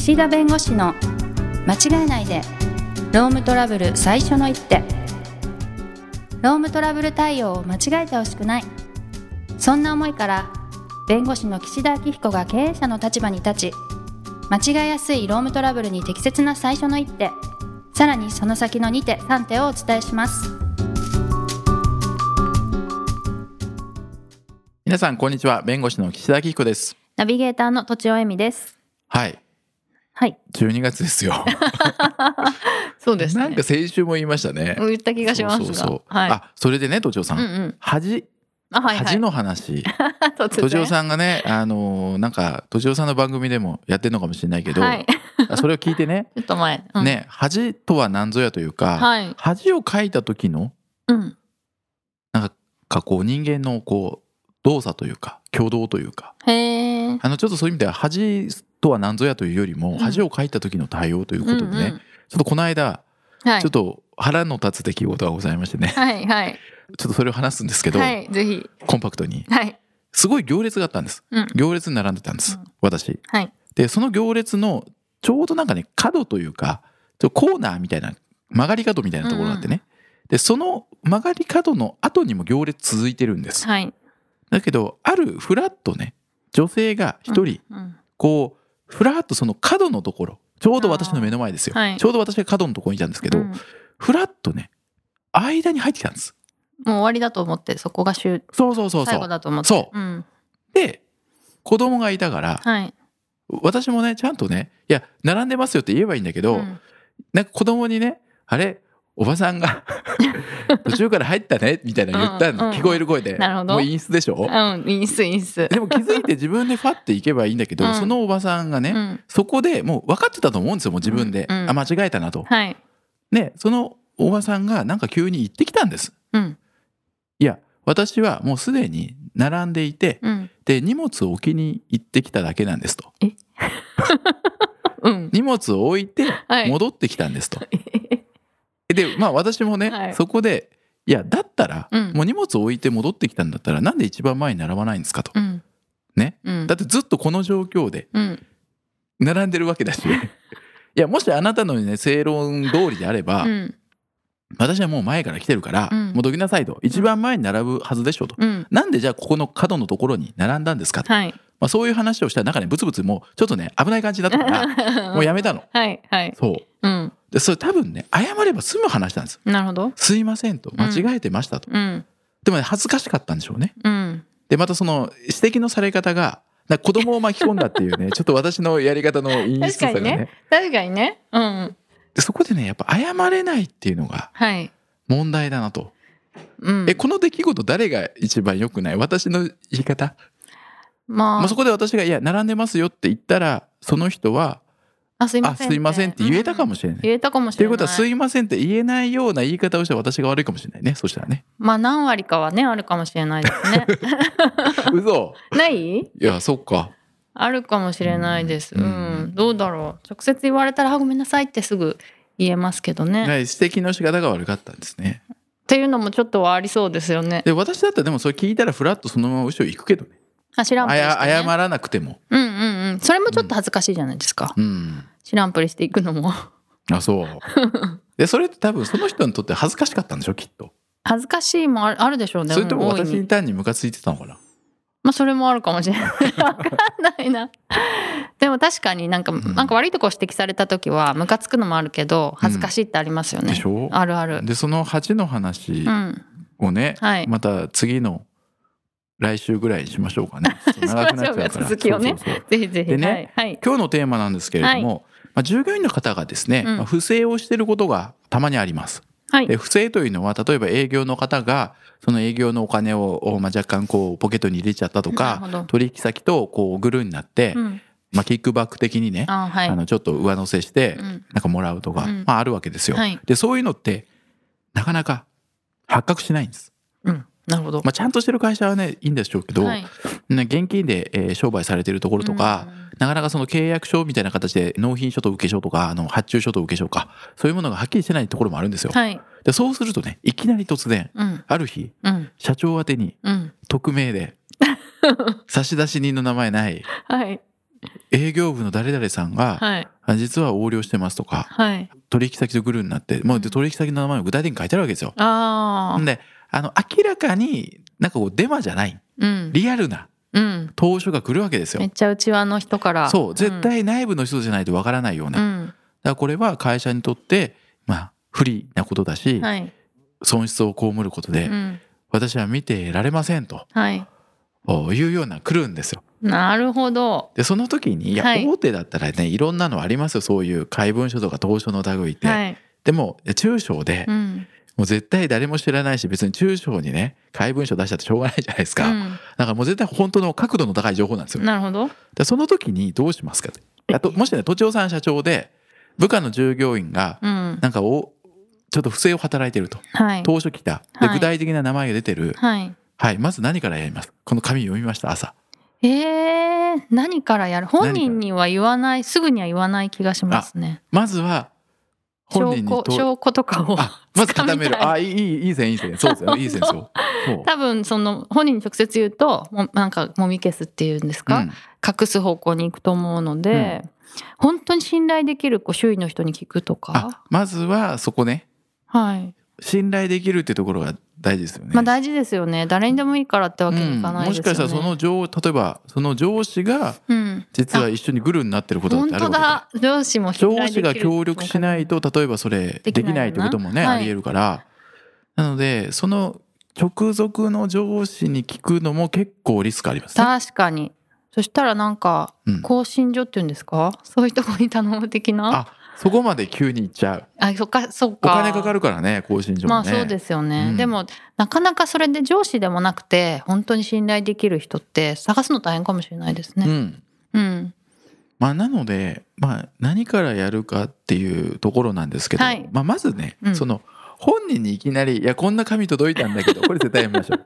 岸田弁護士の間違えないでロームトラブル最初の一手。ロームトラブル対応を間違えてほしくない、そんな思いから弁護士の岸田明彦が経営者の立場に立ち、間違えやすいロームトラブルに適切な最初の一手、さらにその先の2手3手をお伝えします。 皆さんこんにちは。弁護士の岸田明彦です。 ナビゲーターの土地尾恵美です。 はい12月ですよそうですね。 なんか先週も言いましたね。 言った気がしますが、 そう、 はい、 それでね、土地尾さん、恥の話土地尾さんがね、なんか土地尾さんの番組でもやってるのかもしれないけど、それを聞いてねちょっと前、 ね、恥とは何ぞやというか、恥をかいた時の、なんかこう人間のこう動作というか挙動というか、ちょっとそういう意味では恥とは何ぞやというよりも、恥をかいた時の対応ということでね、ちょっとこの間、ちょっと腹の立つ出来事がございましてね、ちょっとそれを話すんですけど、ぜひコンパクトに、すごい行列があったんです、行列に並んでたんです、私、でその行列のちょうどなんかね角というかちょっとコーナーみたいな曲がり角みたいなところがあってね、でその曲がり角の後にも行列続いてるんです、だけどあるフラッとね女性が一人、こうフラッとその角のところ、ちょうど私の目の前ですよ、ちょうど私が角のところにいたんですけど、フラッとね間に入ってきたんです。 もう終わりだと思って、そこが最後だと思って、 で子供がいたから、私もねちゃんとね、いや並んでますよって言えばいいんだけど、なんか子供にね、あれおばさんが途中から入ったねみたいな言ったの、聞こえる声で。もう陰湿でしょ、陰湿でも気づいて自分でファッて行けばいいんだけど、そのおばさんがね、そこでもう分かってたと思うんですよ、もう自分で、間違えたなと、ね、そのおばさんがなんか急に言ってきたんです、いや私はもうすでに並んでいて、で荷物を置きに行ってきただけなんですと荷物を置いて戻ってきたんですと、でまあ私もね、そこでいやだったら、もう荷物を置いて戻ってきたんだったらなんで一番前に並ばないんですかと、ね、だってずっとこの状況で並んでるわけだし、いやもしあなたのね正論通りであれば、私はもう前から来てるから、もうどきなさいと、一番前に並ぶはずでしょと、なんでじゃあここの角のところに並んだんですかと、そういう話をしたら中にブツブツもうちょっとね危ない感じだったからもうやめたの。そう、でそれ多分ね謝れば済む話なんです。なるほど。すいませんと、間違えてましたと、でもね恥ずかしかったんでしょうね、でまたその指摘のされ方が子供を巻き込んだっていうねちょっと私のやり方の陰湿さがね確かにね、 でそこでねやっぱ謝れないっていうのが問題だなと、この出来事誰が一番良くない？私の言い方、そこで私がいや並んでますよって言ったら、その人はすいませんって言えたかもしれない、ということはすいませんって言えないような言い方をした私が悪いかもしれないね。そしたらね何割かはねあるかもしれないですね嘘ない？いやそっか、 あるかもしれないです、どうだろう。直接言われたらごめんなさいってすぐ言えますけどね。 指摘の仕方が悪かったんですねっていうのもちょっとはありそうですよね。 で私だったらでもそれ聞いたらフラッとそのまま後ろ行くけどね、 知らんぷりしてね、 謝らなくても、 それもちょっと恥ずかしいじゃないですか、知らんぷりしていくのもそうでそれって多分その人にとって恥ずかしかったんでしょ、きっと。 恥ずかしいもあるでしょうね。 それとも私に単にムカついてたのかな。 それもあるかもしれない分かんないなでも確かになんか悪いとこ指摘された時はムカつくのもあるけど恥ずかしいってありますよね、 でしょ。 あるある。 でその恥の話をね、また次の来週ぐらいにしましょうかね。長くなっちゃうから続きをね、ぜひぜひ。 でね、今日のテーマなんですけれども、従業員の方がですね、不正をしていることがたまにあります。で不正というのは例えば営業の方がその営業のお金を若干こうポケットに入れちゃったとか、取引先とこうグルーになって、キックバック的にね、ちょっと上乗せしてなんかもらうとか、あるわけですよ。でそういうのってなかなか発覚しないんです。 なるほど。 ちゃんとしてる会社はねいいんでしょうけど、現金で商売されてるところとか、なかなかその契約書みたいな形で納品書と受け書とか発注書と受け書か、そういうものがはっきりしてないところもあるんですよ。でそうするとね、いきなり突然、ある日、社長宛てに匿名で差出人の名前ない、営業部の誰々さんが、 実は横領してますとか、はい、取引先とグルになって、もう取引先の名前を具体的に書いてあるわけですよ。で明らかになんかこうデマじゃない、リアルな投書が来るわけですよ。 めっちゃ内輪の人から。 そう、絶対内部の人じゃないとわからないような、だからこれは会社にとって不利なことだし、はい、損失を被ることで、私は見てられませんと、いうような来るんですよ。 なるほど。 でその時に大手だったらね、いろんなのありますよ、そういう怪文書とか投書の類って、でも中小で、もう絶対誰も知らないし、別に中小にね怪文書出したってしょうがないじゃないですか、だからもう絶対本当の角度の高い情報なんですよ。 なるほど。 でその時にどうしますか。もしね、都庁さん社長で部下の従業員がなんかちょっと不正を働いてると、投書来たで具体的な名前が出てる、まず何からやります。この紙読みました、朝。 何からやる。本人には言わない、すぐには言わない気がしますね。 まずは本人に証拠とかをまず固める。いい線そうですよ、いい線そう多分その本人に直接言うとなんかもみ消すっていうんですか、隠す方向に行くと思うので、本当に信頼できる周囲の人に聞くとか、 まずはそこね、信頼できるっていうところが大事ですよね。 大事ですよね。誰にでもいいからってわけにいかないですよね。もしかしたら例えばその上司が実は一緒にグルになってることだってあるわけで、 本当だ、上司も信頼できる。 上司が協力しないと例えばそれできないってこともね、ありえるから、なのでその直属の上司に聞くのも結構リスクありますね。 確かに。そしたらなんか更新所っていうんですか、そういうところに頼む的な。 そこまで急に行っちゃう。そっか。お金かかるからね、更新所もね。 そうですよね、でもなかなかそれで上司でもなくて本当に信頼できる人って探すの大変かもしれないですね。 なので、何からやるかっていうところなんですけど、まずね、その本人にいきなりこんな紙届いたんだけどこれ絶対やめましょう。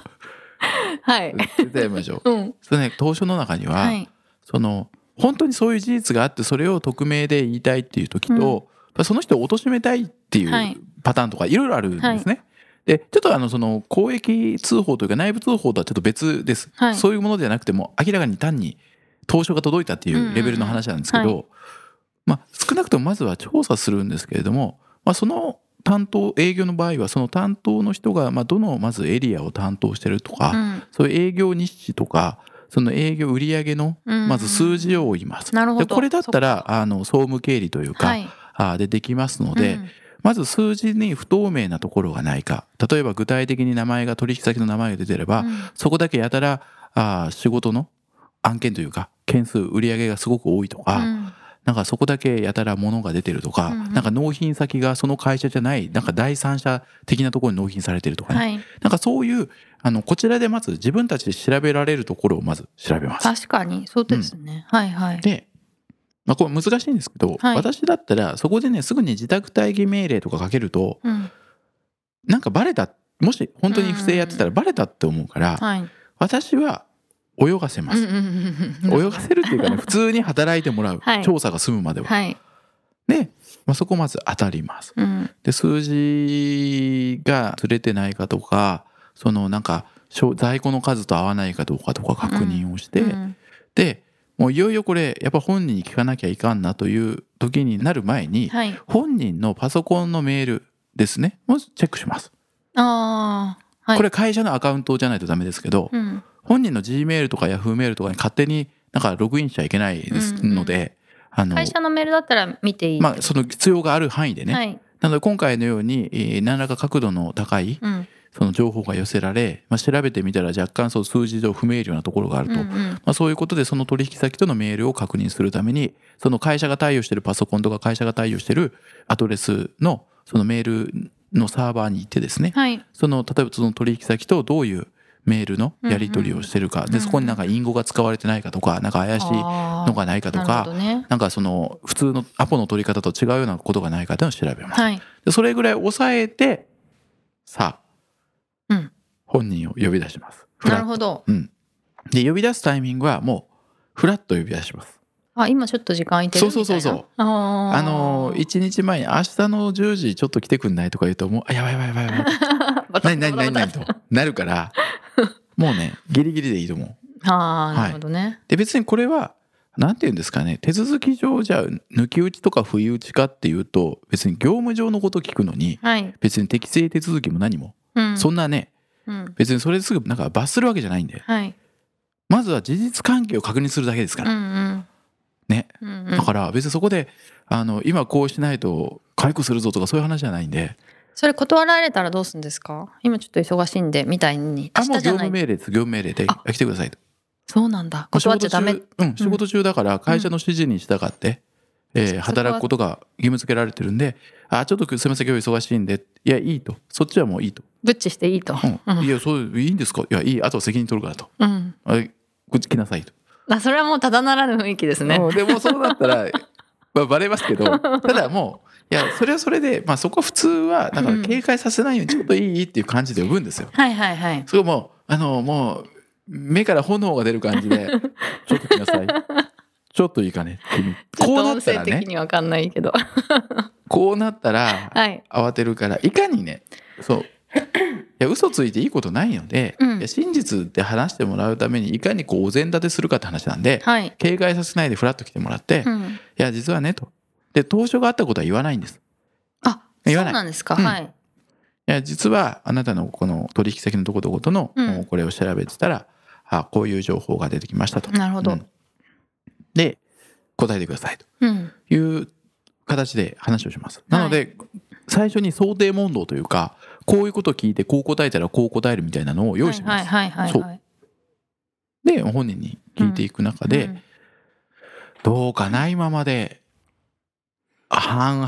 絶対やめましょう。それね、投書の中には、その本当にそういう事実があってそれを匿名で言いたいっていう時と、その人を貶めたいっていうパターンとかいろいろあるんですね。でちょっとその公益通報というか内部通報とはちょっと別です、そういうものではなくても明らかに単に投書が届いたっていうレベルの話なんですけど、少なくともまずは調査するんですけれども、その営業の場合はその担当の人がどのまずエリアを担当してるとか、そういう営業日誌とかその営業売上のまず数字を言います。でこれだったら総務経理というか、でできますので、まず数字に不透明なところがないか、例えば具体的に取引先の名前が出てれば、そこだけやたら仕事の案件というか件数売上がすごく多いとか、なんかそこだけやたら物が出てるとか、なんか納品先がその会社じゃないなんか第三者的なところに納品されてるとかね、なんかそういうこちらでまず自分たちで調べられるところをまず調べます。 確かにそうですね、 で、これ難しいんですけど、私だったらそこでねすぐに自宅待機命令とかかけると、なんかバレた、もし本当に不正やってたらバレたって思うから、私は泳がせます。泳がせるっていうかね、普通に働いてもらう、調査が済むまでは。で、そこまず当たります。で数字がずれてないかとか、そのなんか在庫の数と合わないかどうかとか確認をして、でもういよいよこれやっぱ本人に聞かなきゃいかんなという時になる前に、本人のパソコンのメールですねもチェックします。これ会社のアカウントじゃないとダメですけど、本人の G メールとか Yahoo メールとかに勝手になんかログインしちゃいけないですので、 会社のメールだったら見ていい、 その必要がある範囲でね、なので今回のように何らか角度の高いその情報が寄せられ、調べてみたら若干そう数字上不明瞭なところがあると、そういうことでその取引先とのメールを確認するために、その会社が対応しているパソコンとか会社が対応しているアドレスのそのメールのサーバーに行ってですね、例えばその取引先とどういうメールのやり取りをしてるか、でそこになんか隠語が使われてないかとか、なんか怪しいのがないかとか、なんかその普通のアポの取り方と違うようなことがないかというのを調べます。でそれぐらい抑えて、さあ、本人を呼び出します。 なるほど。 で呼び出すタイミングはもうフラッと呼び出します。 今ちょっと時間空いてるみたいな。 そう1日前に明日の10時ちょっと来てくんないとか言うと、もうやばい何となるからもうねギリギリでいいと思う。 なるほどね。 で別にこれはなんていうんですかね、手続き上じゃ抜き打ちとか不意打ちかっていうと別に業務上のこと聞くのに、はい、別に適正手続きも何も、そんなね、別にそれですぐなんか罰するわけじゃないんで、はい、まずは事実関係を確認するだけですから、ね、だから別にそこで今こうしないと解雇するぞとかそういう話じゃないんで。 それ断られたらどうするんですか？今ちょっと忙しいんでみたいに。 もう業務命令で来てくださいと。 そうなんだ。断っちゃダメ。 仕事中だから会社の指示に従って、働くことが義務付けられてるんで、ちょっとすみません今日忙しいんで、いやいいと、そっちはもういいと。 ブッチしていいと。 いやそういいんですか？いやいい、あとは責任取るからと。こっち来なさいと。 それはもうただならぬ雰囲気ですね。 でもそうだったらバレますけど、ただもう。いやそれはそれで、そこは普通はだから警戒させないようにちょっといいっていう感じで呼ぶんですよ。 はいはいはい。 それももう目から炎が出る感じでちょっと来なさい。ちょっといいかね君。こうなったらね。音声的にわかんないけど。 こうなったら慌てるから、いかにね、そういや嘘ついていいことないので、いや真実で話してもらうためにいかにお膳立てするかって話なんで、警戒させないでフラッと来てもらって、いや実はねと。で当初があったことは言わないんです。 言わない。そうなんですか。はい。 いや実はあなたのこの取引先のどこどことのこれを調べてたら、こういう情報が出てきましたと。 なるほど。 で答えてくださいという形で話をします。なので、最初に想定問答というか、こういうことを聞いてこう答えたらこう答えるみたいなのを用意してます。そう。で本人に聞いていく中で、どうかな今まで半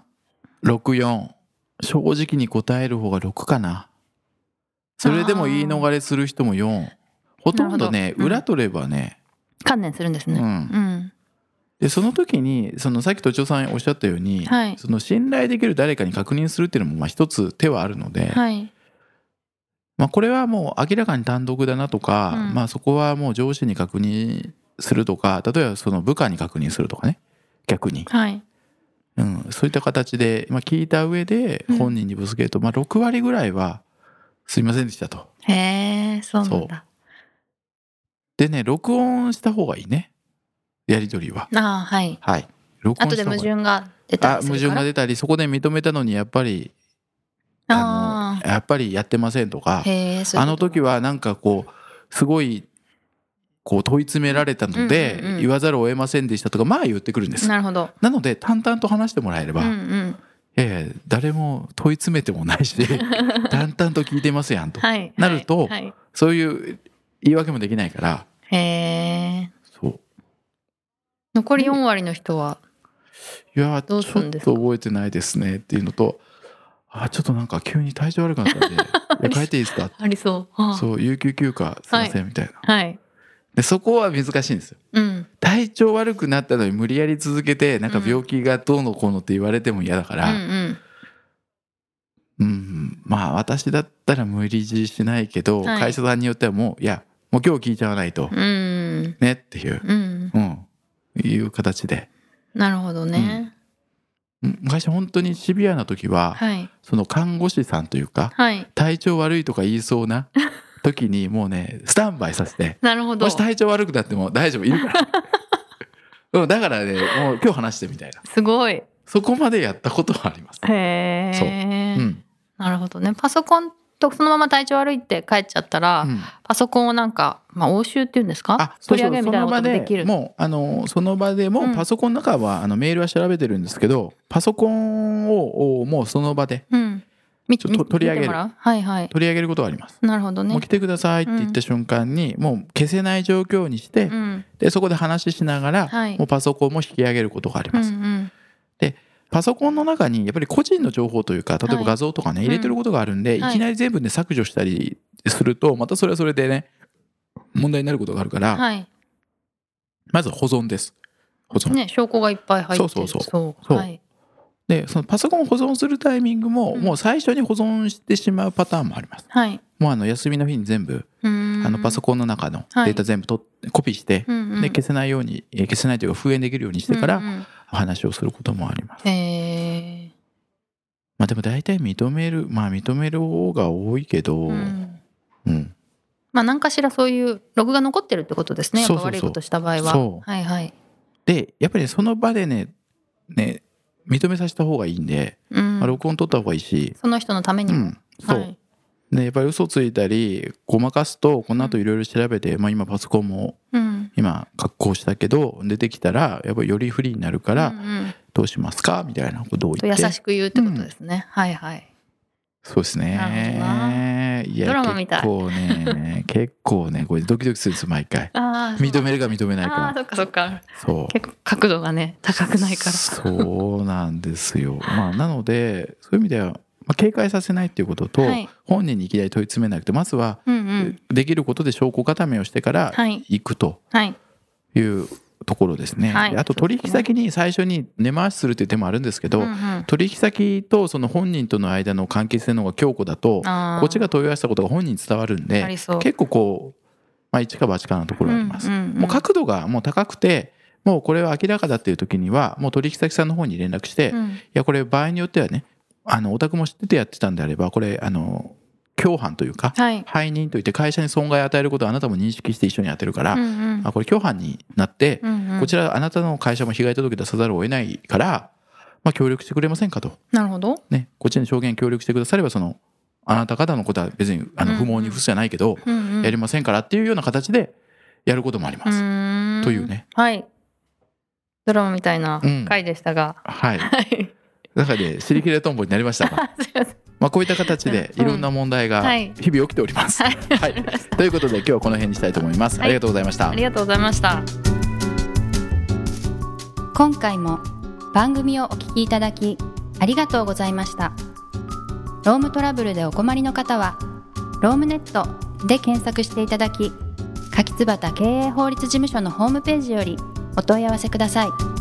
々64正直に答える方が6かな。それでも言い逃れする人も4。ほとんどね裏取ればね観念するんですね。 でその時にさっき都庁さんおっしゃったように、その信頼できる誰かに確認するっていうのも一つ手はあるので、これはもう明らかに単独だなとか、そこはもう上司に確認するとか、例えばその部下に確認するとかね、逆に。そういった形で、聞いた上で本人にぶつけると、6割ぐらいはすいませんでしたと。 へえ、そうなんだ。 でね、録音した方がいいね、やり取りは。 はい。 録音した方がいい。 後で矛盾が出たりするから。 矛盾が出たり、そこで認めたのにやっぱりやっぱりやってませんとか、あの時はなんかすごい問い詰められたので言わざるを得ませんでしたとか言ってくるんです。 なるほど。 なので淡々と話してもらえれば、誰も問い詰めてもないし淡々と聞いてますやんとなると、そういう言い訳もできないから。そう残り4割の人はいやちょっと覚えてないですねっていうのと、ちょっとなんか急に体調悪くなったんで帰っていいですか。 ありそう。 そう有給休暇すいませんみたいな。でそこは難しいんですよ。体調悪くなったのに無理やり続けてなんか病気がどうのこうのって言われても嫌だから、私だったら無理強いしないけど、会社さんによってはもう今日聞いちゃわないとねっていう、いう形で。 なるほどね。 昔本当にシビアな時は、その看護師さんというか、体調悪いとか言いそうな時にもうねスタンバイさせて、 なるほど、 もし体調悪くなっても大丈夫いるからだからねもう今日話してみたいな、 すごいそこまでやったことはあります。 へえ、そう、なるほどね。パソコンとそのまま体調悪いって帰っちゃったら、パソコンをなんか、押収っていうんですか、取り上げるみたいなこともできる。 もうその場でもパソコンの中はメールは調べてるんですけど、パソコンをもうその場で取り上げる、取り上げることがあります。 なるほどね。 もう来てくださいって言った瞬間に、もう消せない状況にして、でそこで話しながら、もうパソコンも引き上げることがあります。でパソコンの中にやっぱり個人の情報というか、例えば画像とかね、入れてることがあるんで、いきなり全部ね削除したりするとまたそれはそれでね問題になることがあるから、まず保存です。保存ね、証拠がいっぱい入ってる。 そう、でそのパソコンを保存するタイミングも、もう最初に保存してしまうパターンもあります。もう休みの日に全部パソコンの中のデータ全部コピーして、で消せないように、消せないというか封印できるようにしてから話をすることもあります。でも大体認める方が多いけど、 何かしらそういうログが残ってるってことですね。やっぱ悪いことした場合は。はいはい。 でやっぱりその場でね認めさせた方がいいんで、録音取った方がいいし、 その人のためにも。 そう。はい、でやっぱり嘘ついたりごまかすと、この後いろいろ調べて、今パソコンも今格好したけど出てきたらやっぱりより不利になるから、どうしますかみたいなことを言って、 優しく言うってことですね。はいはい。 そうですね。いやドラマみたい。 結構ねこれドキドキするんです毎回。認めるか認めないか。 そっかそっか。そう結構角度がね高くないから。 そうなんですよ。なのでそういう意味では警戒させないっていうことと、本人にいきなり問い詰めなくて、まずはできることで証拠固めをしてから行くというところですね。あと取引先に最初に根回しするっていう手もあるんですけど、取引先とその本人との間の関係性の方が強固だと、こっちが問い合わせたことが本人に伝わるんで、結構こう、一か八かなところがあります。もう角度がもう高くて、もうこれは明らかだっていう時にはもう取引先さんの方に連絡して、いやこれ場合によってはね、お宅も知っててやってたんであれば、これ共犯というか、背任といって会社に損害を与えることをあなたも認識して一緒にやってるから、これ共犯になって、こちらあなたの会社も被害届出さざるを得ないから、協力してくれませんかと。 なるほど。 ね、こっちに証言協力してくだされば、あなた方のことは別に不毛に付すじゃないけど、やりませんからっていうような形でやることもあります。というね。 はい。ドラマみたいな回でしたが。 はい。中で尻切れトンボになりましたがこういった形でいろんな問題が日々起きております、ということで今日はこの辺にしたいと思います、ありがとうございました。 ありがとうございました。 今回も番組をお聞きいただきありがとうございました。ロームトラブルでお困りの方はロームネットで検索していただき、柿椿経営法律事務所のホームページよりお問い合わせください。